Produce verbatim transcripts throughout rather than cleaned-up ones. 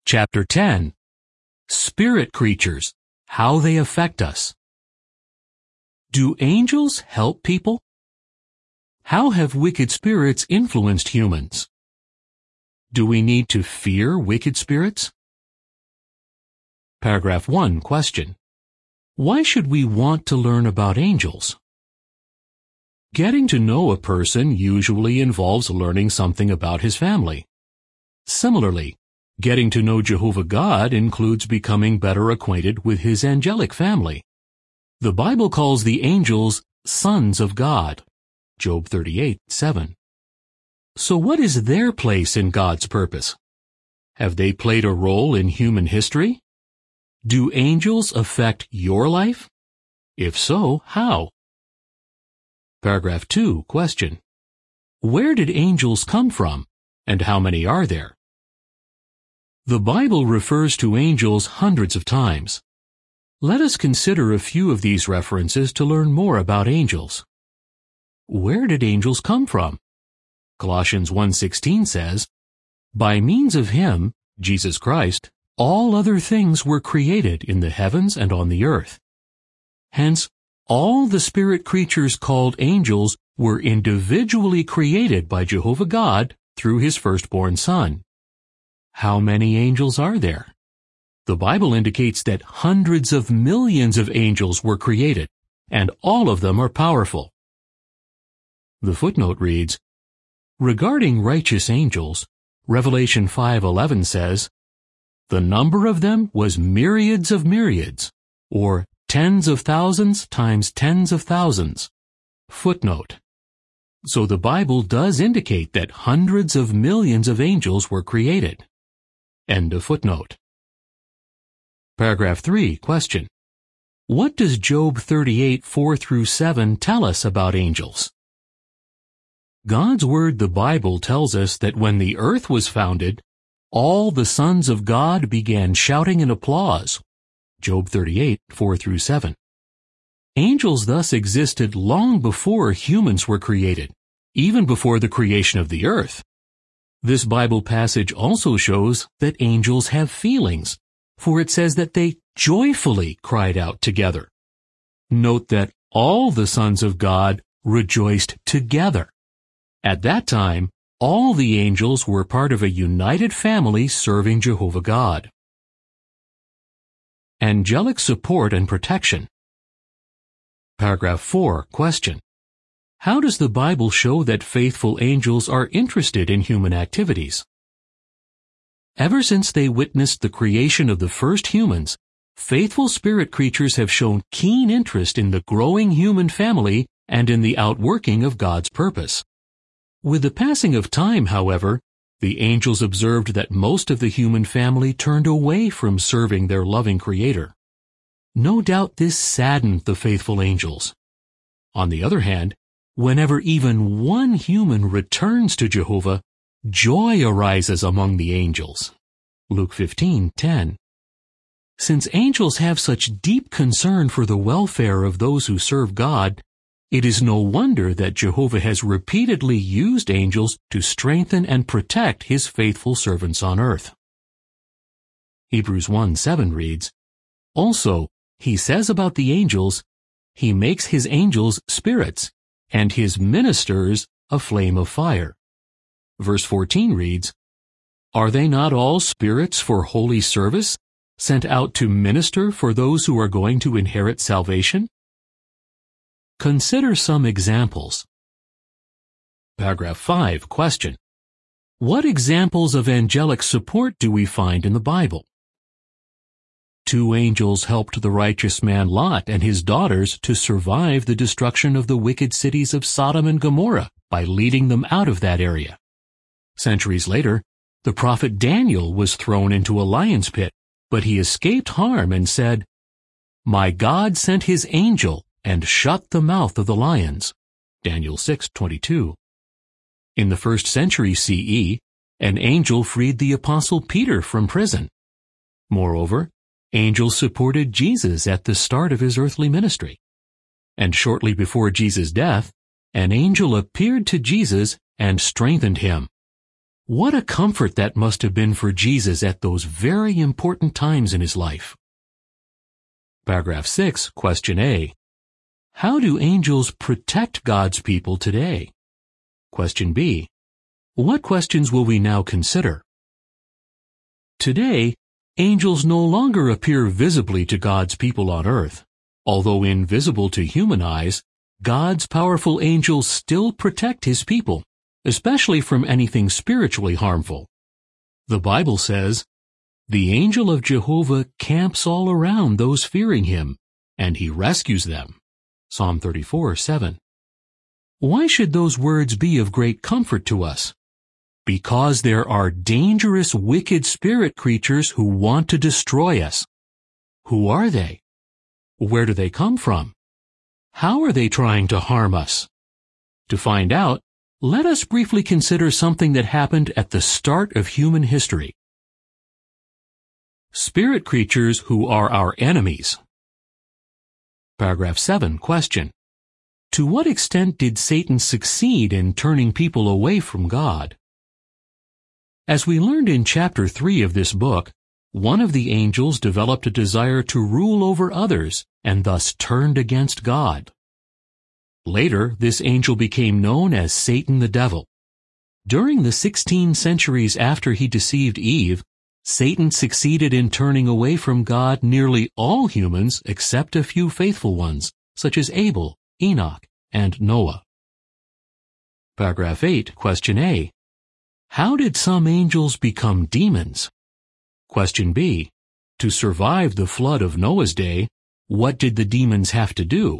Chapter ten. Spirit Creatures, How They Affect Us. Do angels help people? How have wicked spirits influenced humans? Do we need to fear wicked spirits? Paragraph one. Question. Why should we want to learn about angels? Getting to know a person usually involves learning something about his family. Similarly, getting to know Jehovah God includes becoming better acquainted with his angelic family. The Bible calls the angels sons of God. Job thirty-eight, seven. So what is their place in God's purpose? Have they played a role in human history? Do angels affect your life? If so, how? Paragraph two. Question. Where did angels come from, and how many are there? The Bible refers to angels hundreds of times. Let us consider a few of these references to learn more about angels. Where did angels come from? Colossians one sixteen says, "By means of him, Jesus Christ, all other things were created in the heavens and on the earth." Hence, all the spirit creatures called angels were individually created by Jehovah God through his firstborn Son. How many angels are there? The Bible indicates that hundreds of millions of angels were created, and all of them are powerful. The footnote reads, regarding righteous angels, Revelation five eleven says, "The number of them was myriads of myriads," or tens of thousands times tens of thousands. Footnote. So the Bible does indicate that hundreds of millions of angels were created. End of footnote. Paragraph three. Question. What does Job thirty-eight, four through seven tell us about angels? God's Word, the Bible, tells us that when the earth was founded, all the sons of God began shouting in applause. Job thirty-eight, four through seven. Angels thus existed long before humans were created, even before the creation of the earth. This Bible passage also shows that angels have feelings, for it says that they joyfully cried out together. Note that all the sons of God rejoiced together. At that time, all the angels were part of a united family serving Jehovah God. Angelic support and protection. Paragraph four. Question. How does the Bible show that faithful angels are interested in human activities? Ever since they witnessed the creation of the first humans, faithful spirit creatures have shown keen interest in the growing human family and in the outworking of God's purpose. With the passing of time, however, the angels observed that most of the human family turned away from serving their loving Creator. No doubt this saddened the faithful angels. On the other hand, whenever even one human returns to Jehovah, joy arises among the angels. Luke fifteen, ten. Since angels have such deep concern for the welfare of those who serve God, it is no wonder that Jehovah has repeatedly used angels to strengthen and protect his faithful servants on earth. Hebrews one seven reads, "Also, he says about the angels, he makes his angels spirits, and his ministers a flame of fire." Verse fourteen reads, "Are they not all spirits for holy service, sent out to minister for those who are going to inherit salvation?" Consider some examples. Paragraph five. Question. What examples of angelic support do we find in the Bible? Two angels helped the righteous man Lot and his daughters to survive the destruction of the wicked cities of Sodom and Gomorrah by leading them out of that area. Centuries later, the prophet Daniel was thrown into a lion's pit, but he escaped harm and said, "My God sent his angel and shut the mouth of the lions." Daniel six twenty-two. In the first century C E, an angel freed the apostle Peter from prison. Moreover, angels supported Jesus at the start of his earthly ministry. And shortly before Jesus' death, an angel appeared to Jesus and strengthened him. What a comfort that must have been for Jesus at those very important times in his life. Paragraph six, question A. How do angels protect God's people today? Question B. What questions will we now consider? Today, angels no longer appear visibly to God's people on earth. Although invisible to human eyes, God's powerful angels still protect his people, especially from anything spiritually harmful. The Bible says, "The angel of Jehovah camps all around those fearing him, and he rescues them." Psalm thirty-four, seven. Why should those words be of great comfort to us? Because there are dangerous, wicked spirit creatures who want to destroy us. Who are they? Where do they come from? How are they trying to harm us? To find out, let us briefly consider something that happened at the start of human history. Spirit creatures who are our enemies. Paragraph seven, question. To what extent did Satan succeed in turning people away from God? As we learned in chapter three of this book, one of the angels developed a desire to rule over others and thus turned against God. Later, this angel became known as Satan the Devil. During the sixteen centuries after he deceived Eve, Satan succeeded in turning away from God nearly all humans except a few faithful ones, such as Abel, Enoch, and Noah. Paragraph eight, question A. How did some angels become demons? Question B. To survive the flood of Noah's day, what did the demons have to do?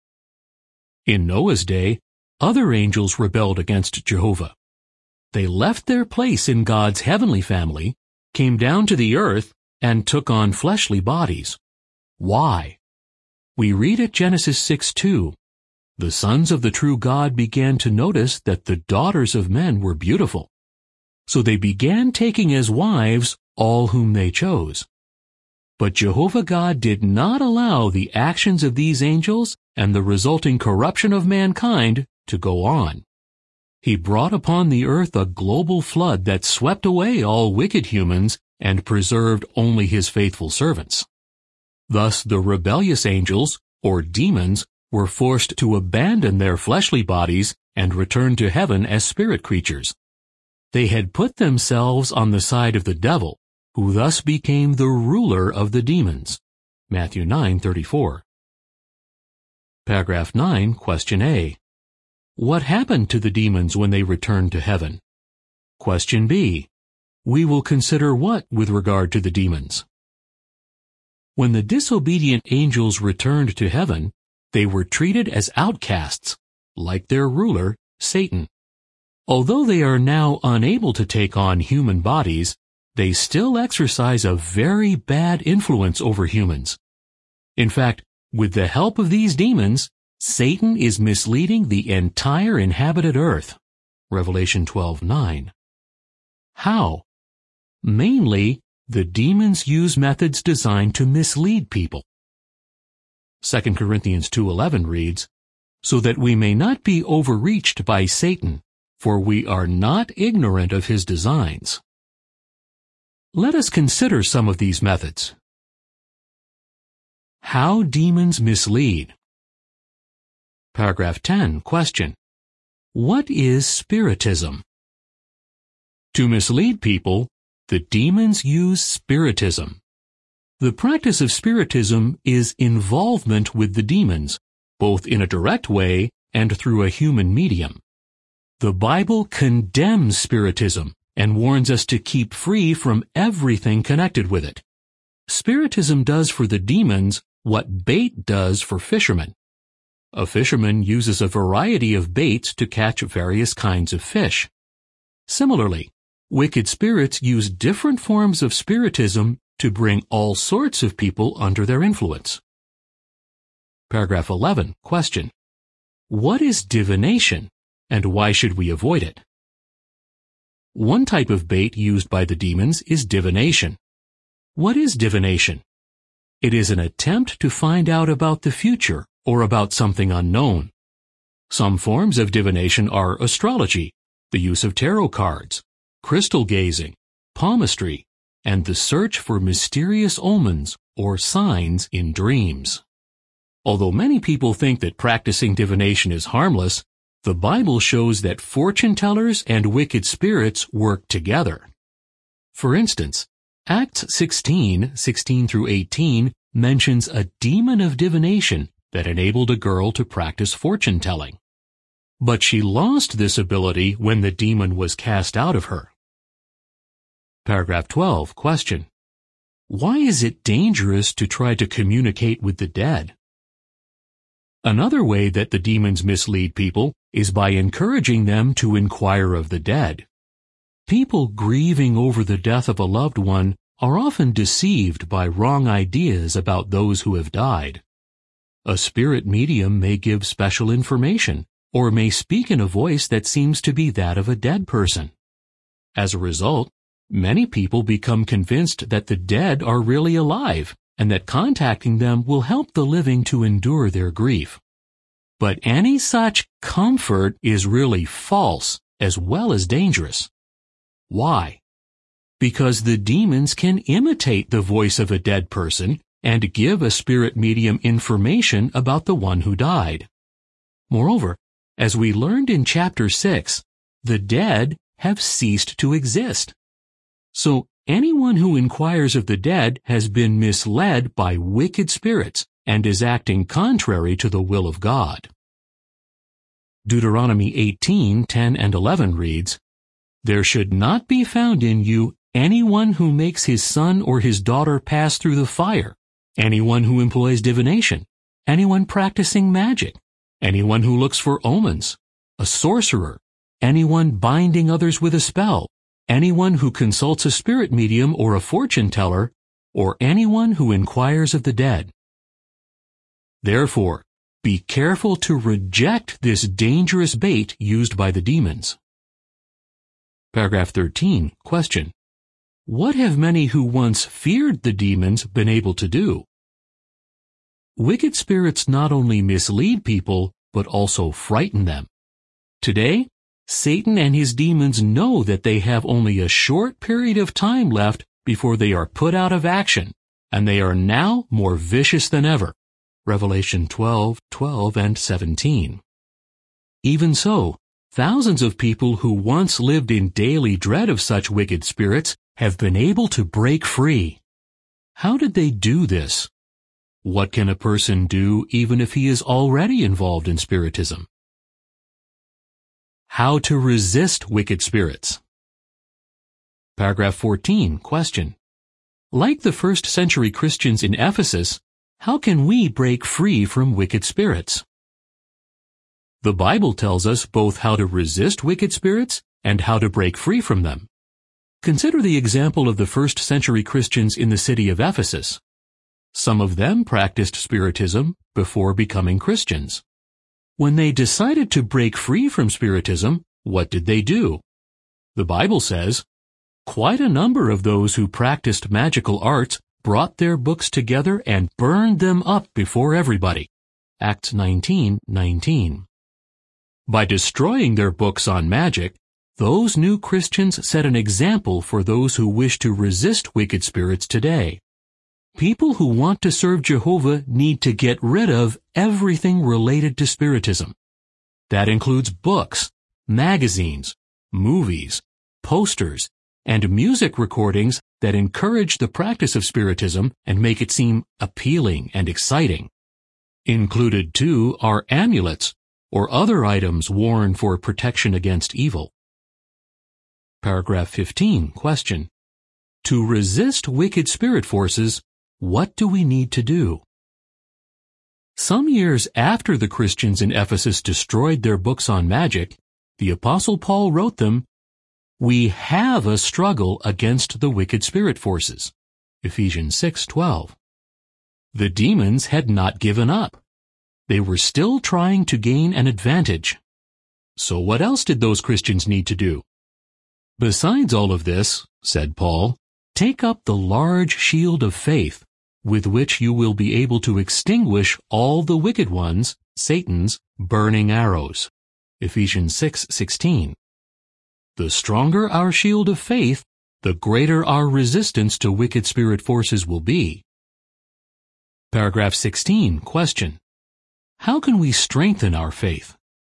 In Noah's day, other angels rebelled against Jehovah. They left their place in God's heavenly family, came down to the earth, and took on fleshly bodies. Why? We read at Genesis six two, "The sons of the true God began to notice that the daughters of men were beautiful. So they began taking as wives all whom they chose." But Jehovah God did not allow the actions of these angels and the resulting corruption of mankind to go on. He brought upon the earth a global flood that swept away all wicked humans and preserved only his faithful servants. Thus the rebellious angels, or demons, were forced to abandon their fleshly bodies and return to heaven as spirit creatures. They had put themselves on the side of the devil, who thus became the ruler of the demons. Matthew nine thirty-four. Paragraph nine, question A. What happened to the demons when they returned to heaven? Question B. We will consider what with regard to the demons? When the disobedient angels returned to heaven, they were treated as outcasts, like their ruler, Satan. Although they are now unable to take on human bodies, they still exercise a very bad influence over humans. In fact, with the help of these demons, Satan is misleading the entire inhabited earth. Revelation twelve nine. How? Mainly, the demons use methods designed to mislead people. Second Corinthians two eleven reads, "So that we may not be overreached by Satan, for we are not ignorant of his designs." Let us consider some of these methods. How demons mislead. Paragraph ten, question. What is Spiritism? To mislead people, the demons use Spiritism. The practice of Spiritism is involvement with the demons, both in a direct way and through a human medium. The Bible condemns Spiritism and warns us to keep free from everything connected with it. Spiritism does for the demons what bait does for fishermen. A fisherman uses a variety of baits to catch various kinds of fish. Similarly, wicked spirits use different forms of Spiritism to bring all sorts of people under their influence. Paragraph eleven, question. What is divination, and why should we avoid it? One type of bait used by the demons is divination. What is divination? It is an attempt to find out about the future or about something unknown. Some forms of divination are astrology, the use of tarot cards, crystal gazing, palmistry, and the search for mysterious omens or signs in dreams. Although many people think that practicing divination is harmless, the Bible shows that fortune tellers and wicked spirits work together. For instance, Acts sixteen, sixteen through eighteen mentions a demon of divination that enabled a girl to practice fortune telling. But she lost this ability when the demon was cast out of her. Paragraph twelve, question. Why is it dangerous to try to communicate with the dead? Another way that the demons mislead people is by encouraging them to inquire of the dead. People grieving over the death of a loved one are often deceived by wrong ideas about those who have died. A spirit medium may give special information or may speak in a voice that seems to be that of a dead person. As a result, many people become convinced that the dead are really alive and that contacting them will help the living to endure their grief. But any such comfort is really false as well as dangerous. Why? Because the demons can imitate the voice of a dead person and give a spirit medium information about the one who died. Moreover, as we learned in chapter six, the dead have ceased to exist. So anyone who inquires of the dead has been misled by wicked spirits and is acting contrary to the will of God. Deuteronomy eighteen, ten and eleven reads, "There should not be found in you anyone who makes his son or his daughter pass through the fire, anyone who employs divination, anyone practicing magic, anyone who looks for omens, a sorcerer, anyone binding others with a spell, anyone who consults a spirit medium or a fortune teller, or anyone who inquires of the dead. Therefore, be careful to reject this dangerous bait used by the demons." Paragraph thirteen, question. What have many who once feared the demons been able to do? Wicked spirits not only mislead people, but also frighten them. Today, Satan and his demons know that they have only a short period of time left before they are put out of action, and they are now more vicious than ever. Revelation twelve, twelve and seventeen. Even so, thousands of people who once lived in daily dread of such wicked spirits have been able to break free. How did they do this? What can a person do even if he is already involved in spiritism? How to resist wicked spirits. Paragraph fourteen, question. Like the first century Christians in Ephesus, how can we break free from wicked spirits? The Bible tells us both how to resist wicked spirits and how to break free from them. Consider the example of the first century Christians in the city of Ephesus. Some of them practiced spiritism before becoming Christians. When they decided to break free from spiritism, what did they do? The Bible says, "Quite a number of those who practiced magical arts brought their books together and burned them up before everybody." Acts nineteen, nineteen. By destroying their books on magic, those new Christians set an example for those who wish to resist wicked spirits today. People who want to serve Jehovah need to get rid of everything related to spiritism. That includes books, magazines, movies, posters, and music recordings that encourage the practice of spiritism and make it seem appealing and exciting. Included, too, are amulets or other items worn for protection against evil. Paragraph fifteen, question. To resist wicked spirit forces, what do we need to do? Some years after the Christians in Ephesus destroyed their books on magic, the Apostle Paul wrote them, "We have a struggle against the wicked spirit forces." Ephesians six, twelve. The demons had not given up. They were still trying to gain an advantage. So what else did those Christians need to do? Besides all of this, said Paul, take up the large shield of faith, with which you will be able to extinguish all the wicked ones, Satan's, burning arrows. Ephesians six, sixteen. The stronger our shield of faith, the greater our resistance to wicked spirit forces will be. Paragraph sixteen, question. How can we strengthen our faith?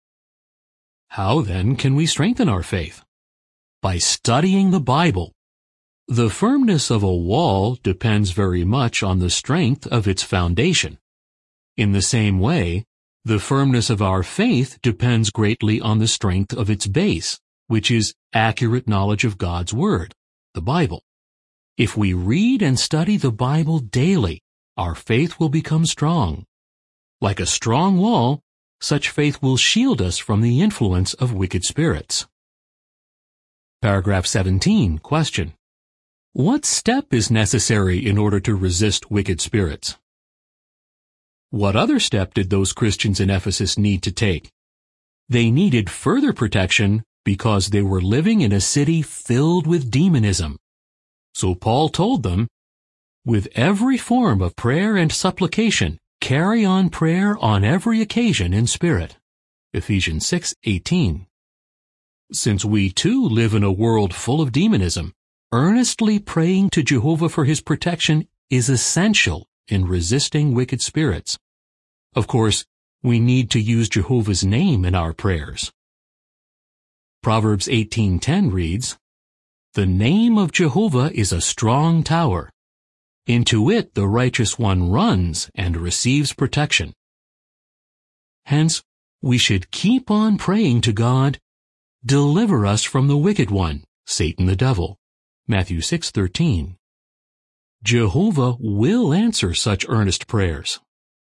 How then can we strengthen our faith? By studying the Bible. The firmness of a wall depends very much on the strength of its foundation. In the same way, the firmness of our faith depends greatly on the strength of its base, which is accurate knowledge of God's Word, the Bible. If we read and study the Bible daily, our faith will become strong. Like a strong wall, such faith will shield us from the influence of wicked spirits. Paragraph seventeen, question. What step is necessary in order to resist wicked spirits? What other step did those Christians in Ephesus need to take? They needed further protection because they were living in a city filled with demonism. So Paul told them, with every form of prayer and supplication, carry on prayer on every occasion in spirit. Ephesians six eighteen. Since we too live in a world full of demonism, earnestly praying to Jehovah for his protection is essential in resisting wicked spirits. Of course, we need to use Jehovah's name in our prayers. Proverbs eighteen ten reads, "The name of Jehovah is a strong tower. Into it the righteous one runs and receives protection." Hence, we should keep on praying to God, "Deliver us from the wicked one, Satan the devil." Matthew six thirteen. Jehovah will answer such earnest prayers.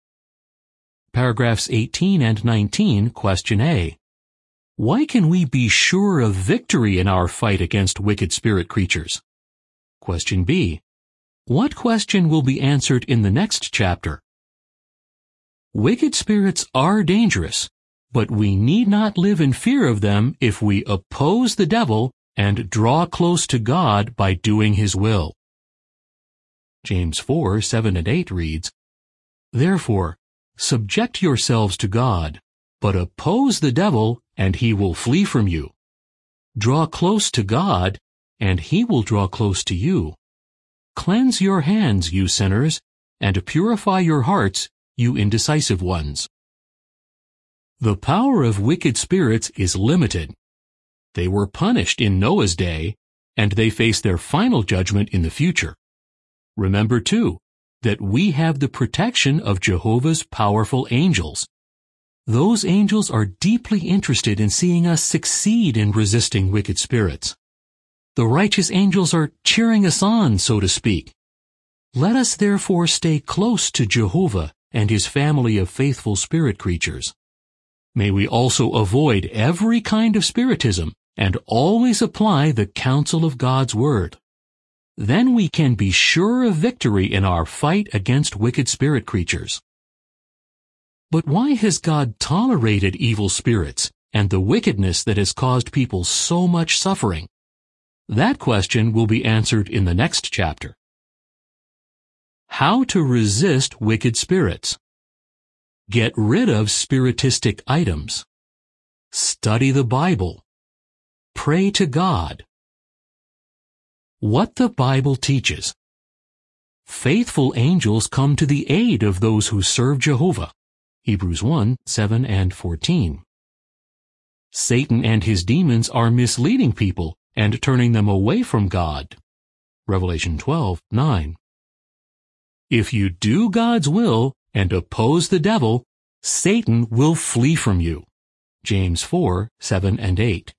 Paragraphs eighteen and nineteen, question A. Why can we be sure of victory in our fight against wicked spirit creatures? Question B. What question will be answered in the next chapter? Wicked spirits are dangerous, but we need not live in fear of them if we oppose the devil and draw close to God by doing his will. James four seven and eight reads, "Therefore, subject yourselves to God, but oppose the devil, and he will flee from you. Draw close to God, and he will draw close to you. Cleanse your hands, you sinners, and purify your hearts, you indecisive ones." The power of wicked spirits is limited. They were punished in Noah's day, and they face their final judgment in the future. Remember, too, that we have the protection of Jehovah's powerful angels. Those angels are deeply interested in seeing us succeed in resisting wicked spirits. The righteous angels are cheering us on, so to speak. Let us therefore stay close to Jehovah and his family of faithful spirit creatures. May we also avoid every kind of spiritism and always apply the counsel of God's Word. Then we can be sure of victory in our fight against wicked spirit creatures. But why has God tolerated evil spirits and the wickedness that has caused people so much suffering? That question will be answered in the next chapter. How to resist wicked spirits. Get rid of spiritistic items. Study the Bible. Pray to God. What the Bible teaches. Faithful angels come to the aid of those who serve Jehovah. Hebrews one seven and fourteen. Satan and his demons are misleading people and turning them away from God. Revelation twelve nine. If you do God's will and oppose the devil, Satan will flee from you. James four seven and eight.